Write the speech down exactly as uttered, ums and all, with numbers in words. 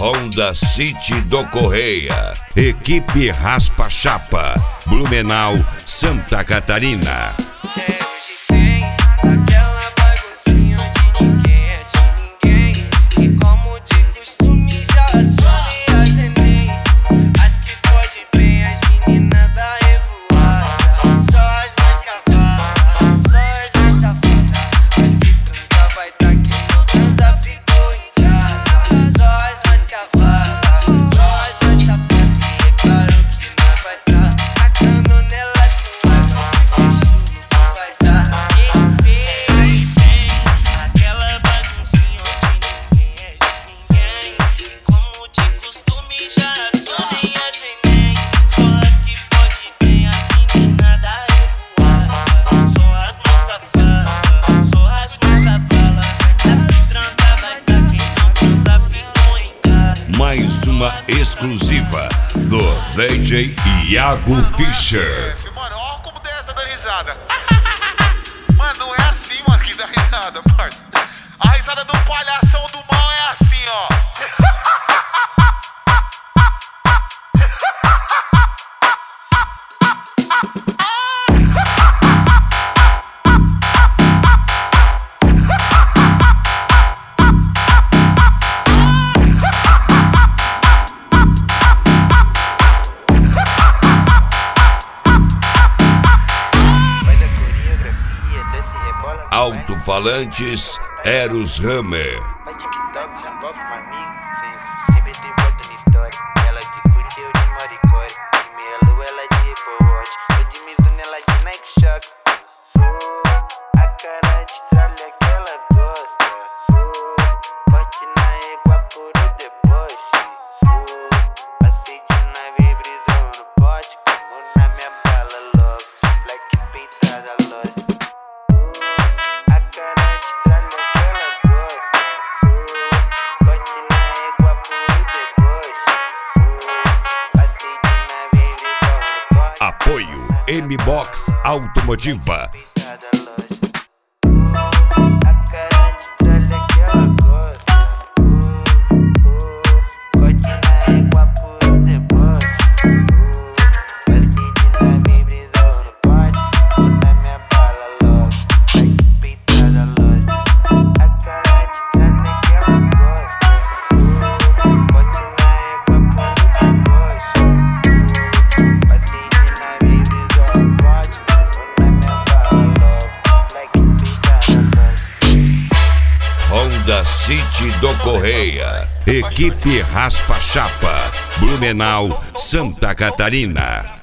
Honda City do Correia, equipe Raspa Chapa, Blumenau, Santa Catarina. É, hoje tem aquela baguncinha onde ninguém é de ninguém. E como de costume já sonhei as neném. As que fode bem, as meninas da revoada. Só as mais cavadas, só as mais safadas. As que transa vai tá quem não transa ficou em casa. Só as mais cavadas, só as mais safadas. E reparou que não vai tá tacando nelas com água. Vai dar respeito. Aquela baguncinha onde ninguém é de ninguém. E como de costume já sonhei as neném. Só as que fode bem, as meninas da revoada. Só as mais safadas, só as mais cavalas. As que transa vai dar quem não transa ficou em casa. Mais uma exclusiva do D J Iago Fischer. Mano, ó como der essa da risada. Mano, não é assim, mano, que dá risada, parça. A risada do palhação do mal é assim, ó. Alto-falantes Eros Hammer. Vai TikTok, já volta com amigo. Sempre, sempre tem volta na história. Ela de Gucci, eu de Maricore. De Melo, ela de Apple Watch. Eu de Mizuno, ela de Nike Shox. Oh, a cara de tralha que ela gosta. Oh, corte na égua puro deboche. Oh, passei de nave, brisou no pote. Como na minha bala logo. Black peitada loja. Apoio M-Box Automotiva. Honda City do Correia, equipe Raspa Chapa, Blumenau, Santa Catarina.